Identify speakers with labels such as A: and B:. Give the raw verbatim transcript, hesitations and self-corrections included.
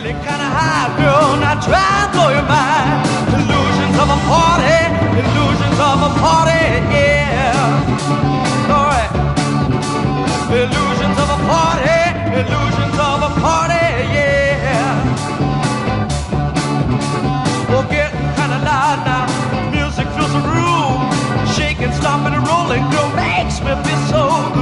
A: Feeling kinda high, girl, now try and blow your mind. Illusions of a party, illusions of a party, yeah. Alright. Illusions of a party, illusions of a party, yeah. Well, getting kinda loud now, music fills the room. Shaking, stomping and rolling, girl, makes me feel so good.